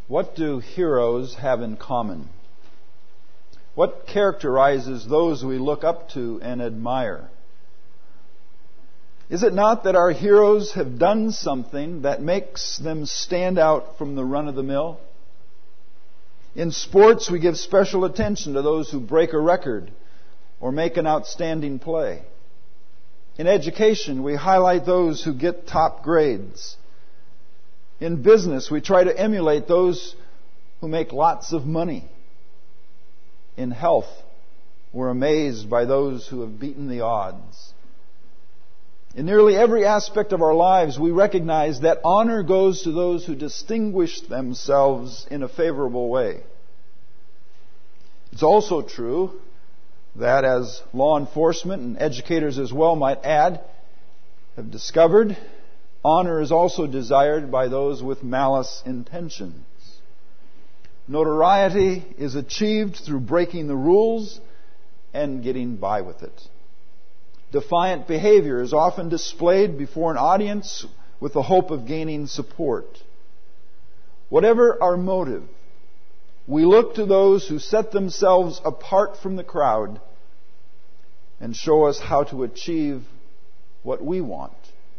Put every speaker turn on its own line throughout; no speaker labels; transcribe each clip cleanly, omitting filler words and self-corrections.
What do heroes have in common? What characterizes those we look up to and admire? Is it not that our heroes have done something that makes them stand out from the run-of-the-mill? In sports, we give special attention to those who break a record or make an outstanding play. In education, we highlight those who get top grades. In business, we try to emulate those who make lots of money. In health, we're amazed by those who have beaten the odds. In nearly every aspect of our lives, we recognize that honor goes to those who distinguish themselves in a favorable way. It's also true that, as law enforcement and educators as well might add, have discovered, honor is also desired by those with malice intentions. Notoriety is achieved through breaking the rules and getting by with it. Defiant behavior is often displayed before an audience with the hope of gaining support. Whatever our motive, we look to those who set themselves apart from the crowd and show us how to achieve what we want.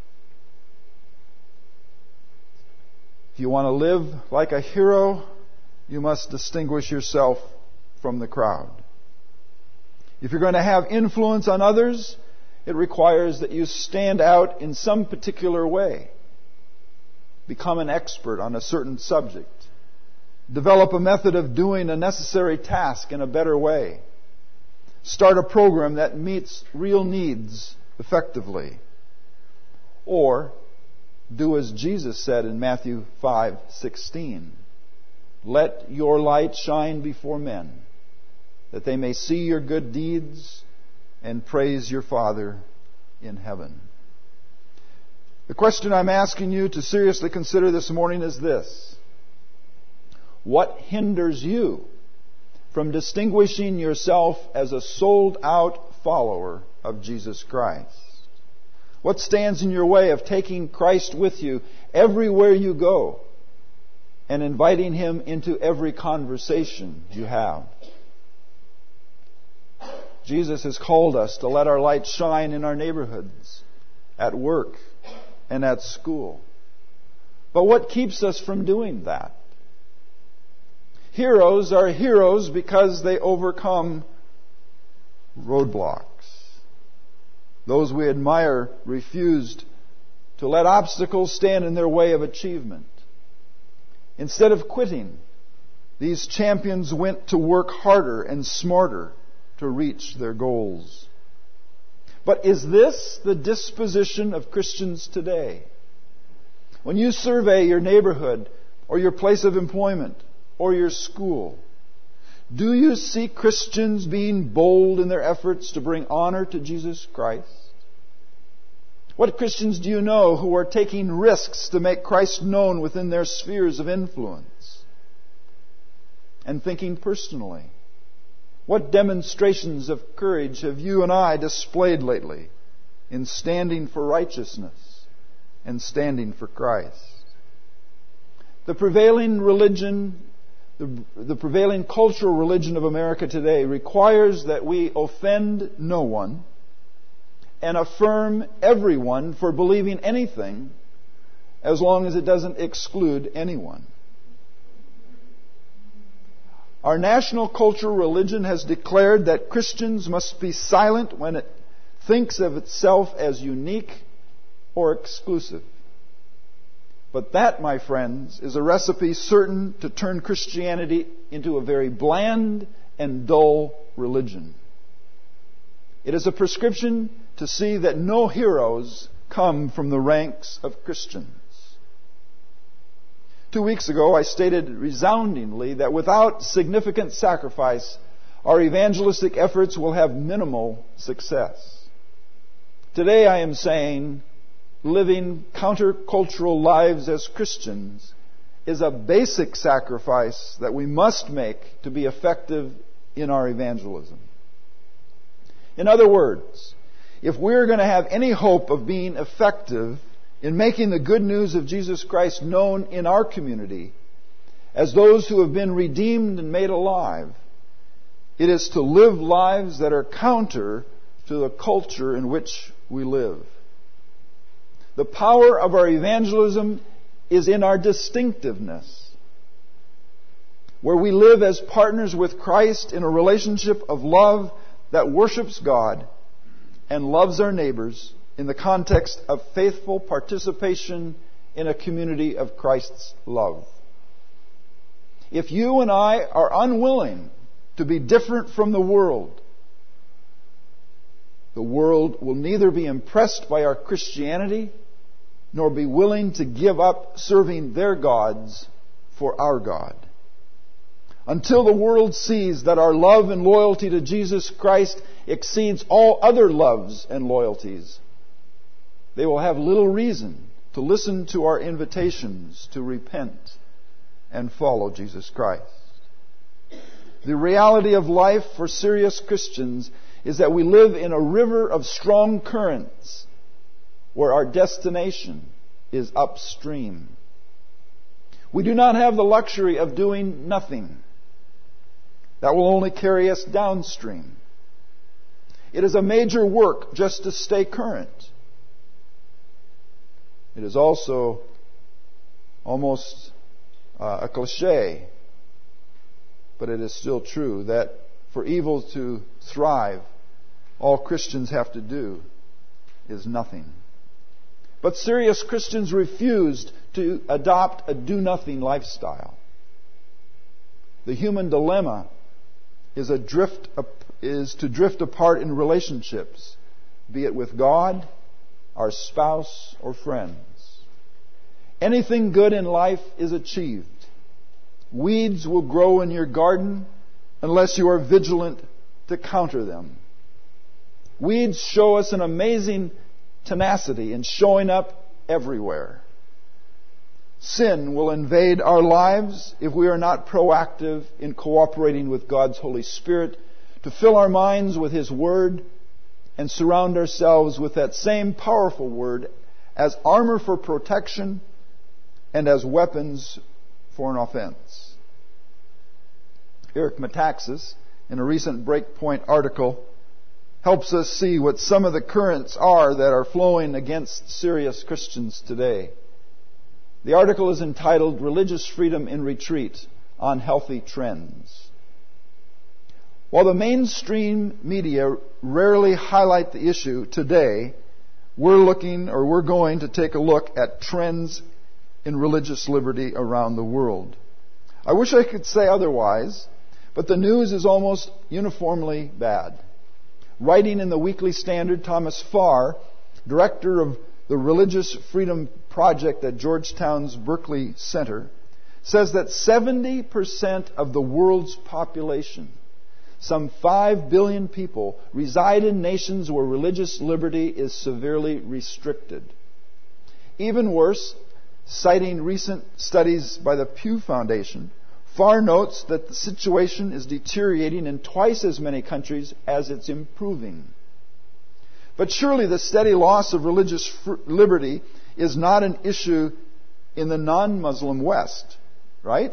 If you want to live like a hero, you must distinguish yourself from the crowd. If you're going to have influence on others, it requires that you stand out in some particular way. Become an expert on a certain subject. Develop a method of doing a necessary task in a better way. Start a program that meets real needs effectively. Or do as Jesus said in Matthew 5:16. Let your light shine before men, that they may see your good deeds and praise your Father in heaven. The question I'm asking you to seriously consider this morning is this: what hinders you from distinguishing yourself as a sold-out follower of Jesus Christ? What stands in your way of taking Christ with you everywhere you go and inviting Him into every conversation you have? Jesus has called us to let our light shine in our neighborhoods, at work, and at school. But what keeps us from doing that? Heroes are heroes because they overcome roadblocks. Those we admire refused to let obstacles stand in their way of achievement. Instead of quitting, these champions went to work harder and smarter to reach their goals. But is this the disposition of Christians today? When you survey your neighborhood or your place of employment or your school, do you see Christians being bold in their efforts to bring honor to Jesus Christ? What Christians do you know who are taking risks to make Christ known within their spheres of influence? And thinking personally, what demonstrations of courage have you and I displayed lately in standing for righteousness and standing for Christ? The prevailing religion, the prevailing cultural religion of America today requires that we offend no one and affirm everyone for believing anything as long as it doesn't exclude anyone. Our national cultural religion has declared that Christians must be silent when it thinks of itself as unique or exclusive. But that, my friends, is a recipe certain to turn Christianity into a very bland and dull religion. It is a prescription to see that no heroes come from the ranks of Christians. 2 weeks ago, I stated resoundingly that without significant sacrifice, our evangelistic efforts will have minimal success. Today I am saying living countercultural lives as Christians is a basic sacrifice that we must make to be effective in our evangelism. In other words, if we're going to have any hope of being effective in making the good news of Jesus Christ known in our community, as those who have been redeemed and made alive, it is to live lives that are counter to the culture in which we live. The power of our evangelism is in our distinctiveness, where we live as partners with Christ in a relationship of love that worships God and loves our neighbors in the context of faithful participation in a community of Christ's love. If you and I are unwilling to be different from the world will neither be impressed by our Christianity nor be willing to give up serving their gods for our God. Until the world sees that our love and loyalty to Jesus Christ exceeds all other loves and loyalties, they will have little reason to listen to our invitations to repent and follow Jesus Christ. The reality of life for serious Christians is that we live in a river of strong currents where our destination is upstream. We do not have the luxury of doing nothing. That will only carry us downstream. It is a major work just to stay current. It is also almost a cliche, but it is still true that for evil to thrive, all Christians have to do is nothing. But serious Christians refused to adopt a do-nothing lifestyle. The human dilemma is to drift apart in relationships, be it with God, our spouse, or friends. Anything good in life is achieved. Weeds will grow in your garden unless you are vigilant to counter them. Weeds show us an amazing tenacity in showing up everywhere. Sin will invade our lives if we are not proactive in cooperating with God's Holy Spirit to fill our minds with His Word and surround ourselves with that same powerful Word as armor for protection and as weapons for an offense. Eric Metaxas, in a recent Breakpoint article, helps us see what some of the currents are that are flowing against serious Christians today. The article is entitled Religious Freedom in Retreat: Unhealthy Trends. While the mainstream media rarely highlight the issue today, we're going to take a look at trends in religious liberty around the world. I wish I could say otherwise, but the news is almost uniformly bad. Writing in the Weekly Standard, Thomas Farr, director of the Religious Freedom Project at Georgetown's Berkeley Center, says that 70% of the world's population, some 5 billion people, reside in nations where religious liberty is severely restricted. Even worse, citing recent studies by the Pew Foundation, Farr notes that the situation is deteriorating in twice as many countries as it's improving. But surely the steady loss of religious liberty is not an issue in the non-Muslim West, right?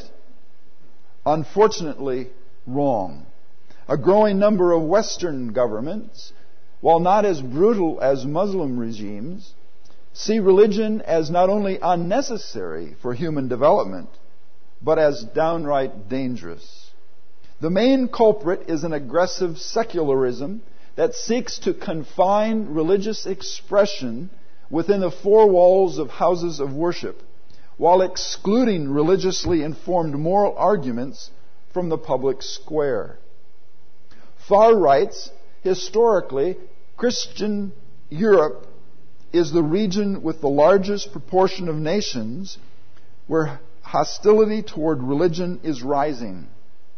Unfortunately, wrong. A growing number of Western governments, while not as brutal as Muslim regimes, see religion as not only unnecessary for human development, but as downright dangerous. The main culprit is an aggressive secularism that seeks to confine religious expression within the four walls of houses of worship, while excluding religiously informed moral arguments from the public square. Farr writes, historically, Christian Europe is the region with the largest proportion of nations where hostility toward religion is rising.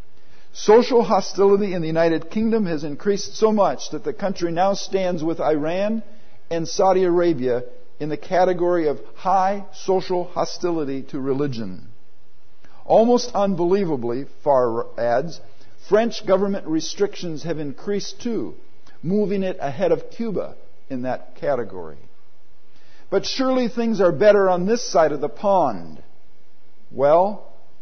Social hostility in the United Kingdom has increased so much that the country now stands with Iran and Saudi Arabia in the category of high social hostility to religion. Almost unbelievably, Farr adds, French government restrictions have increased too, moving it ahead of Cuba in that category. But surely things are better on this side of the pond. Well,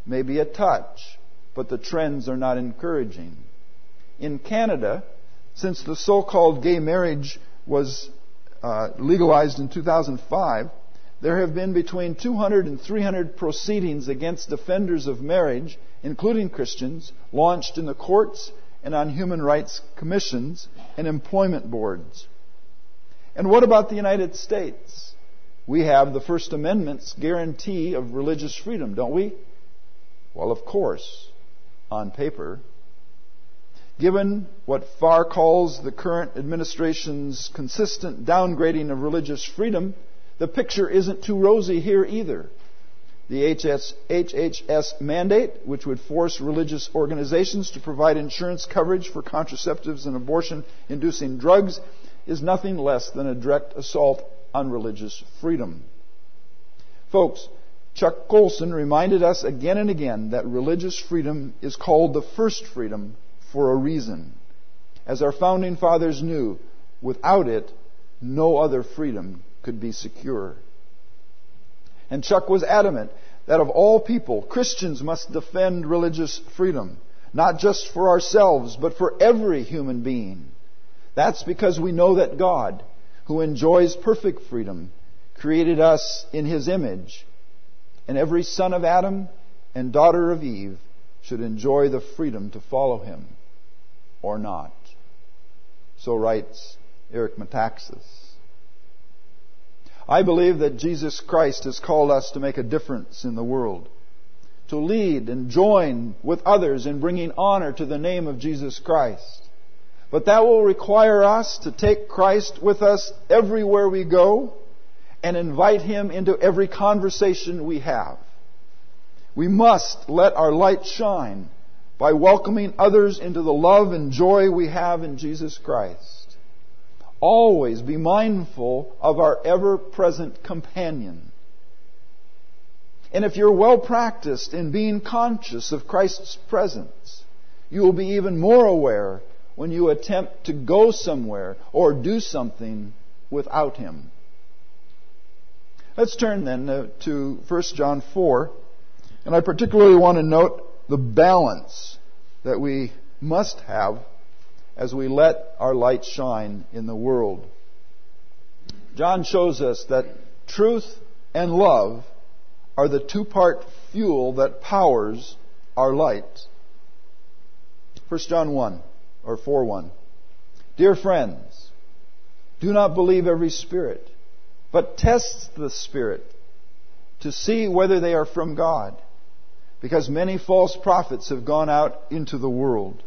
maybe a touch, but the trends are not encouraging. In Canada, since the so-called gay marriage was legalized in 2005, there have been between 200 and 300 proceedings against defenders of marriage, including Christians, launched in the courts and on human rights commissions and employment boards. And what about the United States? We have the First Amendment's guarantee of religious freedom, don't we? Well, of course, on paper. Given what Farr calls the current administration's consistent downgrading of religious freedom, the picture isn't too rosy here either. The HHS mandate, which would force religious organizations to provide insurance coverage for contraceptives and abortion-inducing drugs, is nothing less than a direct assault on religious freedom. Folks, Chuck Colson reminded us again and again that religious freedom is called the first freedom for a reason. As our founding fathers knew, without it, no other freedom could be secure. And Chuck was adamant that of all people, Christians must defend religious freedom, not just for ourselves, but for every human being. That's because we know that God, who enjoys perfect freedom, created us in His image, and every son of Adam and daughter of Eve should enjoy the freedom to follow Him or not. So writes Eric Metaxas. I believe that Jesus Christ has called us to make a difference in the world, to lead and join with others in bringing honor to the name of Jesus Christ. But that will require us to take Christ with us everywhere we go and invite Him into every conversation we have. We must let our light shine by welcoming others into the love and joy we have in Jesus Christ. Always be mindful of our ever-present companion. And if you're well practiced in being conscious of Christ's presence, you will be even more aware when you attempt to go somewhere or do something without Him. Let's turn then to 1 John 4. And I particularly want to note the balance that we must have as we let our light shine in the world. John shows us that truth and love are the two-part fuel that powers our light. 1 John 1, or 4:1. Dear friends, do not believe every spirit, but test the Spirit to see whether they are from God, because many false prophets have gone out into the world.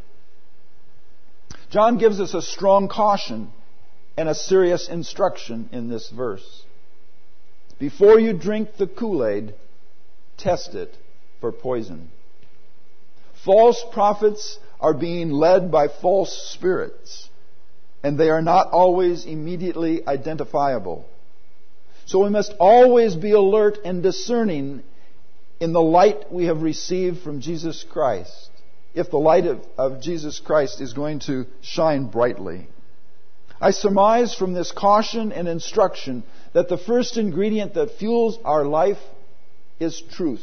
John gives us a strong caution and a serious instruction in this verse. Before you drink the Kool-Aid, test it for poison. False prophets are being led by false spirits, and they are not always immediately identifiable. So we must always be alert and discerning in the light we have received from Jesus Christ, if the light of Jesus Christ is going to shine brightly. I surmise from this caution and instruction that the first ingredient that fuels our life is truth.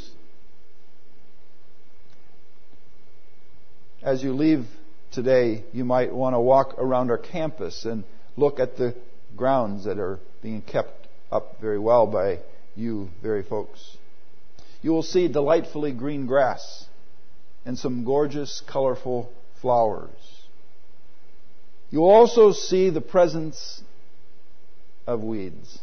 As you leave today, you might want to walk around our campus and look at the grounds that are being kept up very well by you very folks. You will see delightfully green grass and some gorgeous, colorful flowers. You will also see the presence of weeds.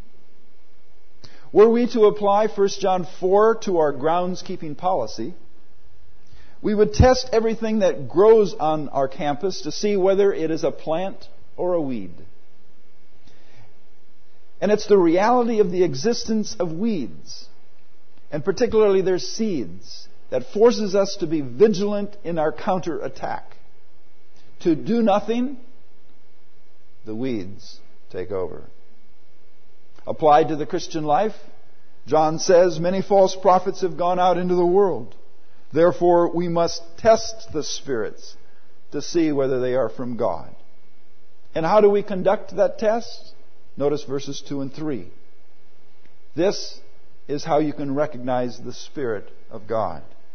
Were we to apply 1 John 4 to our groundskeeping policy, we would test everything that grows on our campus to see whether it is a plant or a weed. And it's the reality of the existence of weeds, and particularly their seeds, that forces us to be vigilant in our counterattack. To do nothing, the weeds take over. Applied to the Christian life, John says, many false prophets have gone out into the world. Therefore, we must test the spirits to see whether they are from God. And how do we conduct that test? Notice verses 2 and 3. This is how you can recognize the Spirit of God.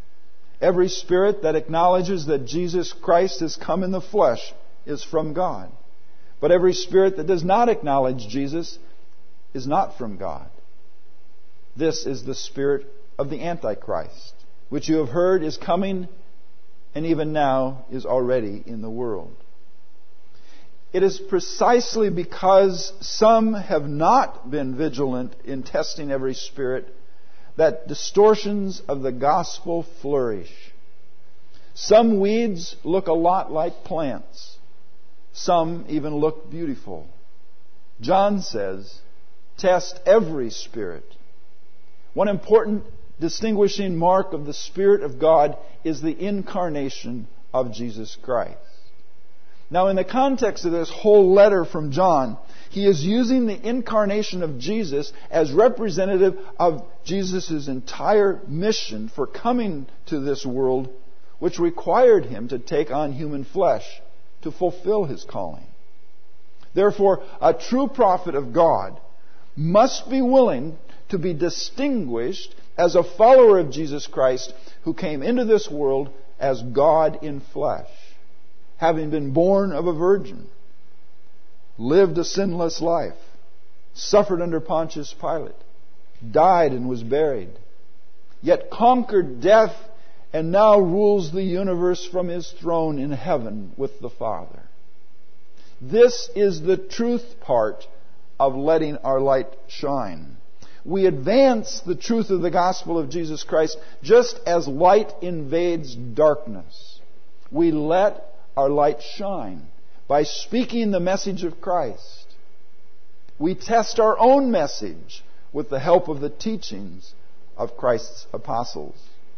Every spirit that acknowledges that Jesus Christ has come in the flesh is from God. But every spirit that does not acknowledge Jesus is not from God. This is the spirit of the Antichrist, which you have heard is coming and even now is already in the world. It is precisely because some have not been vigilant in testing every spirit that distortions of the gospel flourish. Some weeds look a lot like plants. Some even look beautiful. John says, test every spirit. One important distinguishing mark of the Spirit of God is the incarnation of Jesus Christ. Now, in the context of this whole letter from John, he is using the incarnation of Jesus as representative of Jesus' entire mission for coming to this world, which required him to take on human flesh to fulfill his calling. Therefore, a true prophet of God must be willing to be distinguished as a follower of Jesus Christ who came into this world as God in flesh, having been born of a virgin, lived a sinless life, suffered under Pontius Pilate, died and was buried, yet conquered death and now rules the universe from his throne in heaven with the Father. This is the truth part of letting our light shine. We advance the truth of the gospel of Jesus Christ just as light invades darkness. We let our light shine by speaking the message of Christ. We test our own message with the help of the teachings of Christ's apostles.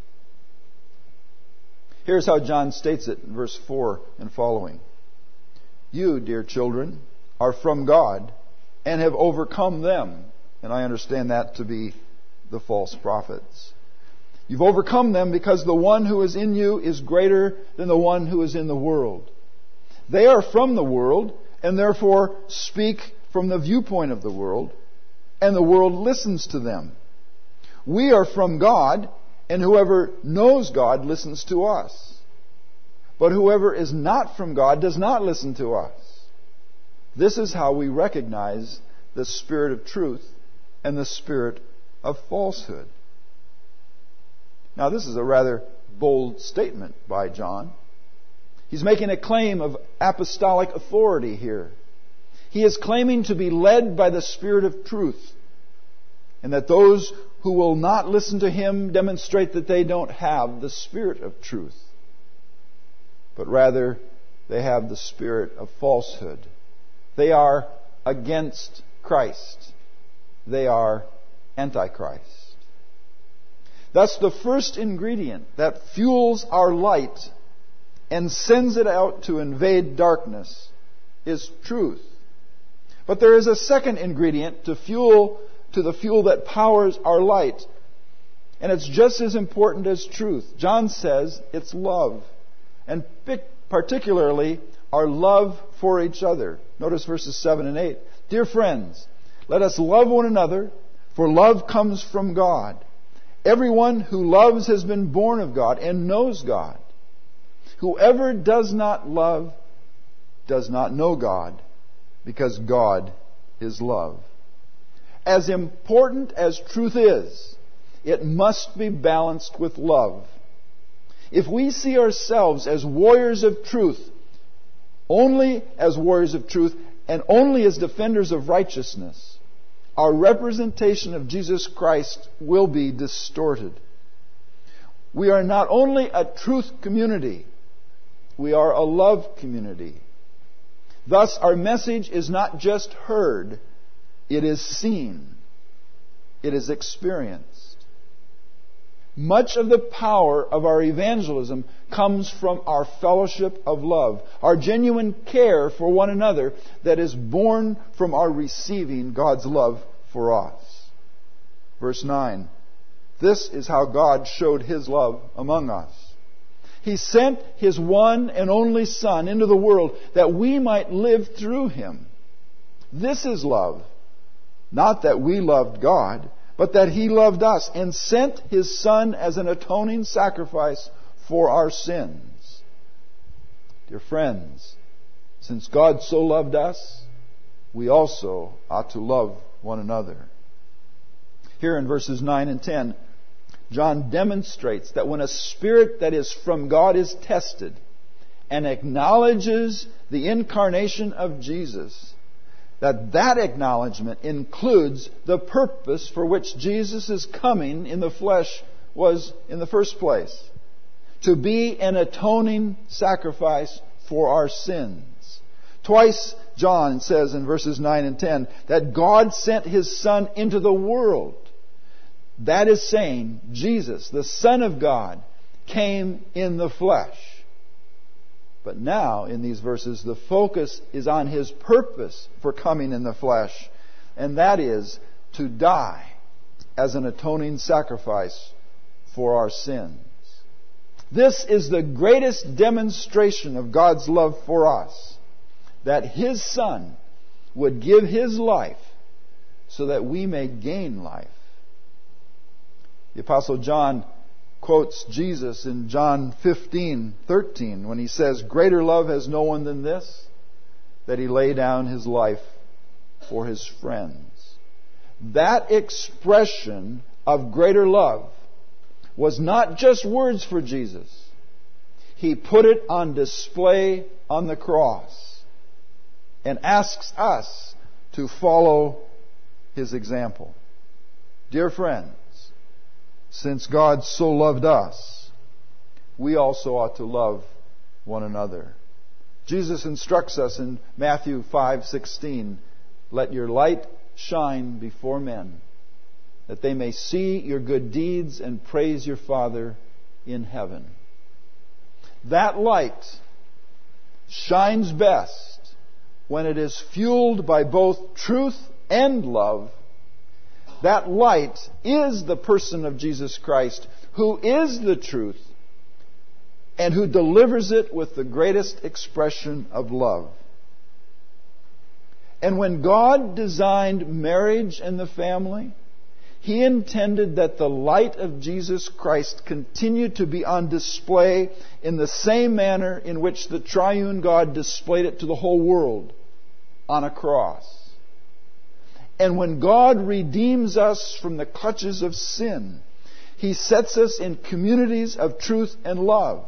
Here's how John states it in verse 4 and following. You, dear children, are from God and have overcome them. And I understand that to be the false prophets. You've overcome them because the one who is in you is greater than the one who is in the world. They are from the world and therefore speak from the viewpoint of the world, and the world listens to them. We are from God, and whoever knows God listens to us. But whoever is not from God does not listen to us. This is how we recognize the spirit of truth and the spirit of falsehood. Now, this is a rather bold statement by John. He's making a claim of apostolic authority here. He is claiming to be led by the Spirit of truth, and that those who will not listen to him demonstrate that they don't have the Spirit of truth, but rather they have the spirit of falsehood. They are against Christ. They are Antichrist. Thus, the first ingredient that fuels our light and sends it out to invade darkness is truth. But there is a second ingredient to the fuel that powers our light. And it's just as important as truth. John says it's love. And particularly our love for each other. Notice verses 7 and 8. Dear friends, let us love one another, for love comes from God. Everyone who loves has been born of God and knows God. Whoever does not love does not know God, because God is love. As important as truth is, it must be balanced with love. If we see ourselves as warriors of truth, only as warriors of truth, and only as defenders of righteousness, our representation of Jesus Christ will be distorted. We are not only a truth community, we are a love community. Thus, our message is not just heard, it is seen. It is experienced. Much of the power of our evangelism comes from our fellowship of love, our genuine care for one another that is born from our receiving God's love for us. Verse 9. This is how God showed His love among us. He sent His one and only Son into the world that we might live through Him. This is love. Not that we loved God, but that He loved us and sent His Son as an atoning sacrifice for our sins. Dear friends, since God so loved us, we also ought to love one another. Here in verses 9 and 10, John demonstrates that when a spirit that is from God is tested and acknowledges the incarnation of Jesus, that acknowledgement includes the purpose for which Jesus' coming in the flesh was in the first place: to be an atoning sacrifice for our sins. Twice John says in verses 9 and 10 that God sent His Son into the world. That is saying, Jesus, the Son of God, came in the flesh. But now, in these verses, the focus is on His purpose for coming in the flesh, and that is to die as an atoning sacrifice for our sins. This is the greatest demonstration of God's love for us, that His Son would give His life so that we may gain life. The Apostle John quotes Jesus in John 15:13 when he says, "Greater love has no one than this, that He lay down His life for His friends." That expression of greater love was not just words for Jesus. He put it on display on the cross and asks us to follow His example. Dear friends, since God so loved us, we also ought to love one another. Jesus instructs us in Matthew 5:16, "Let your light shine before men, that they may see your good deeds and praise your Father in heaven." That light shines best when it is fueled by both truth and love. That light is the person of Jesus Christ, who is the truth and who delivers it with the greatest expression of love. And when God designed marriage and the family, He intended that the light of Jesus Christ continue to be on display in the same manner in which the triune God displayed it to the whole world, on a cross. And when God redeems us from the clutches of sin, He sets us in communities of truth and love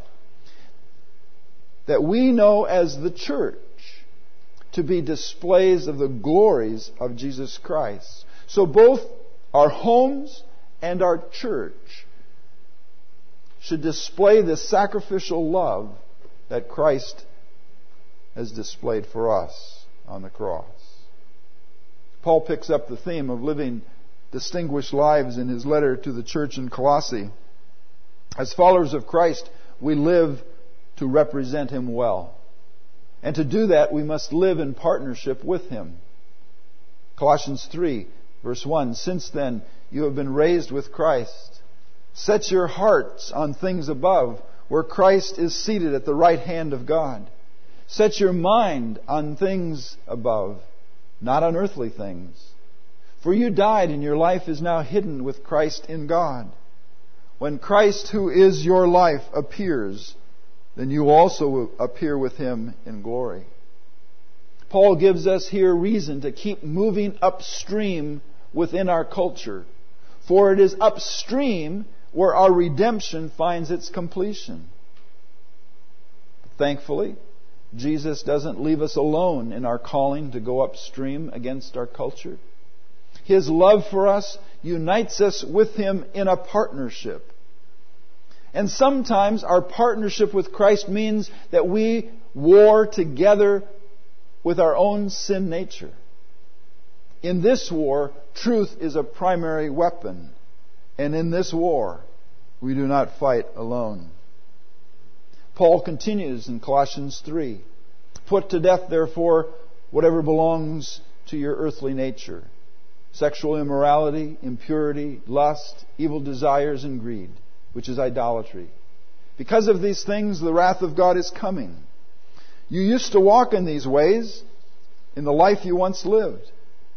that we know as the church to be displays of the glories of Jesus Christ. So both our homes and our church should display the sacrificial love that Christ has displayed for us on the cross. Paul picks up the theme of living distinguished lives in his letter to the church in Colossae. As followers of Christ, we live to represent Him well. And to do that, we must live in partnership with Him. Colossians 3, verse 1, "Since then you have been raised with Christ. Set your hearts on things above, where Christ is seated at the right hand of God. Set your mind on things above, not on earthly things. For you died, and your life is now hidden with Christ in God. When Christ, who is your life, appears, then you also will appear with Him in glory." Paul gives us here reason to keep moving upstream within our culture, for it is upstream where our redemption finds its completion. Thankfully, Jesus doesn't leave us alone in our calling to go upstream against our culture. His love for us unites us with Him in a partnership. And sometimes our partnership with Christ means that we war together with our own sin nature. In this war, truth is a primary weapon. And in this war, we do not fight alone. Paul continues in Colossians 3, "Put to death, therefore, whatever belongs to your earthly nature: sexual immorality, impurity, lust, evil desires, and greed, which is idolatry. Because of these things, the wrath of God is coming. You used to walk in these ways in the life you once lived.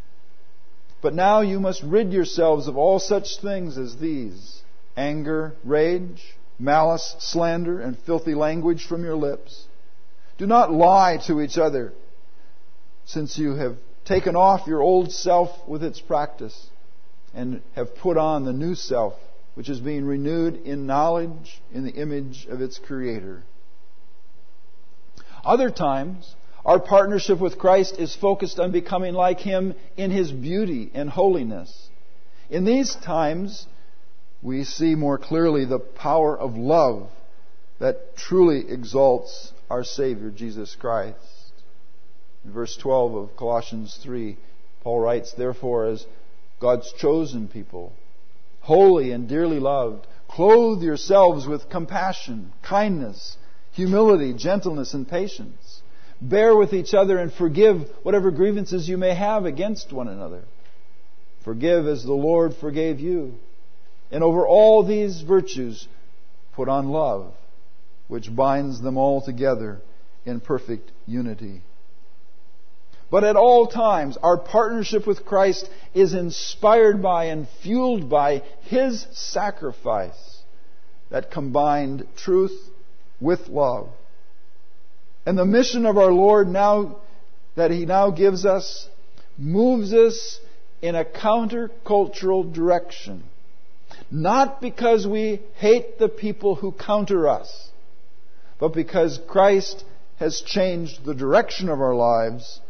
But now you must rid yourselves of all such things as these: anger, rage, malice, slander, and filthy language from your lips. Do not lie to each other, since you have taken off your old self with its practice, and have put on the new self, which is being renewed in knowledge in the image of its Creator. Other times, our partnership with Christ is focused on becoming like Him in His beauty and holiness. In these times, we see more clearly the power of love that truly exalts our Savior, Jesus Christ. In verse 12 of Colossians 3, Paul writes, "Therefore, as God's chosen people, holy and dearly loved, clothe yourselves with compassion, kindness, humility, gentleness, and patience. Bear with each other and forgive whatever grievances you may have against one another. Forgive as the Lord forgave you. And over all these virtues, put on love, which binds them all together in perfect unity." But at all times, our partnership with Christ is inspired by and fueled by His sacrifice that combined truth with love. And the mission of our Lord that He now gives us moves us in a countercultural direction. Not because we hate the people who counter us, but because Christ has changed the direction of our lives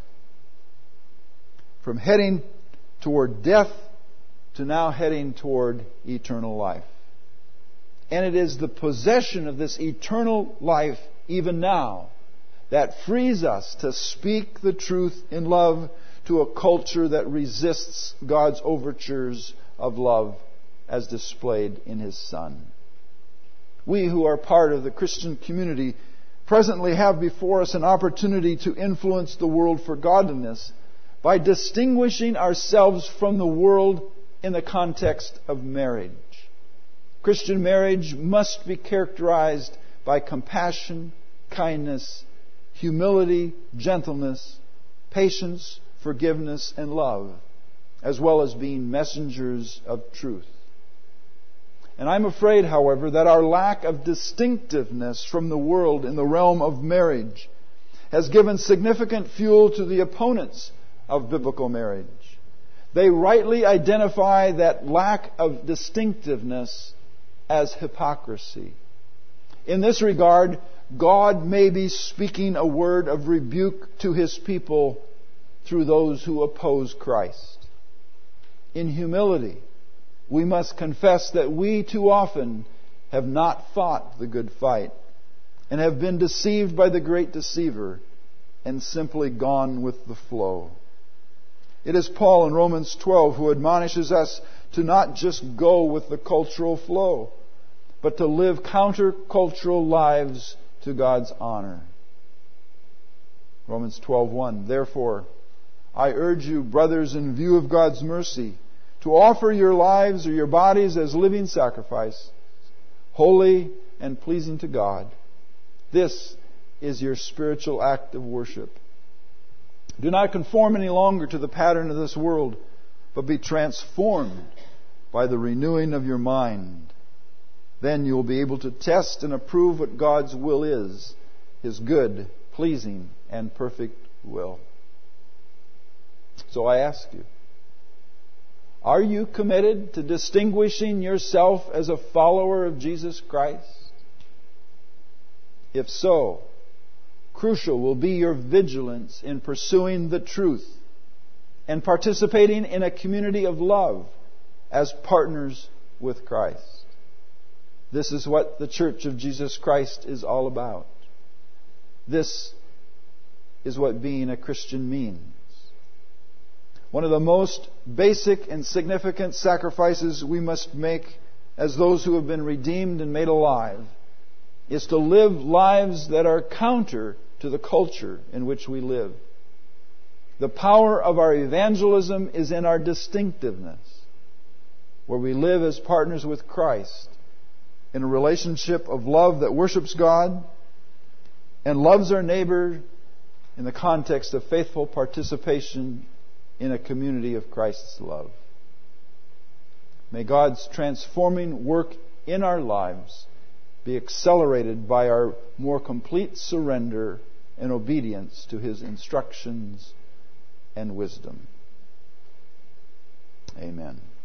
from heading toward death to now heading toward eternal life. And it is the possession of this eternal life, even now, that frees us to speak the truth in love to a culture that resists God's overtures of love as displayed in His Son. We who are part of the Christian community presently have before us an opportunity to influence the world for godliness by distinguishing ourselves from the world in the context of marriage. Christian marriage must be characterized by compassion, kindness, humility, gentleness, patience, forgiveness, and love, as well as being messengers of truth. And I'm afraid, however, that our lack of distinctiveness from the world in the realm of marriage has given significant fuel to the opponents of biblical marriage. They rightly identify that lack of distinctiveness as hypocrisy. In this regard, God may be speaking a word of rebuke to His people through those who oppose Christ. In humility, we must confess that we too often have not fought the good fight and have been deceived by the great deceiver and simply gone with the flow. It is Paul in Romans 12 who admonishes us to not just go with the cultural flow, but to live counter-cultural lives to God's honor. Romans 12:1. "Therefore, I urge you, brothers, in view of God's mercy, to offer your lives or your bodies as living sacrifice, holy and pleasing to God. This is your spiritual act of worship. Do not conform any longer to the pattern of this world, but be transformed by the renewing of your mind. Then you will be able to test and approve what God's will is, His good, pleasing, and perfect will." So I ask you, are you committed to distinguishing yourself as a follower of Jesus Christ? If so, crucial will be your vigilance in pursuing the truth and participating in a community of love as partners with Christ. This is what the Church of Jesus Christ is all about. This is what being a Christian means. One of the most basic and significant sacrifices we must make as those who have been redeemed and made alive is to live lives that are counter to the culture in which we live. The power of our evangelism is in our distinctiveness, where we live as partners with Christ in a relationship of love that worships God and loves our neighbor in the context of faithful participation in a community of Christ's love. May God's transforming work in our lives be accelerated by our more complete surrender and obedience to His instructions and wisdom. Amen.